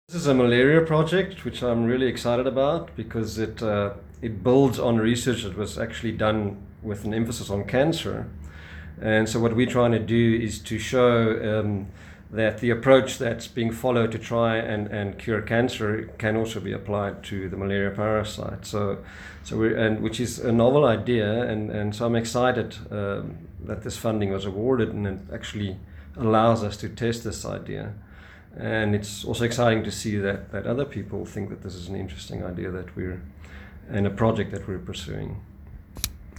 This is a malaria project which I'm really excited about because it builds on research that was actually done with an emphasis on cancer. And so what we're trying to do is to show that the approach that's being followed to try and cure cancer can also be applied to the malaria parasite. Which is a novel idea, and so I'm excited that this funding was awarded, and it actually allows us to test this idea. And it's also exciting to see that other people think that this is an interesting idea and a project that we're pursuing.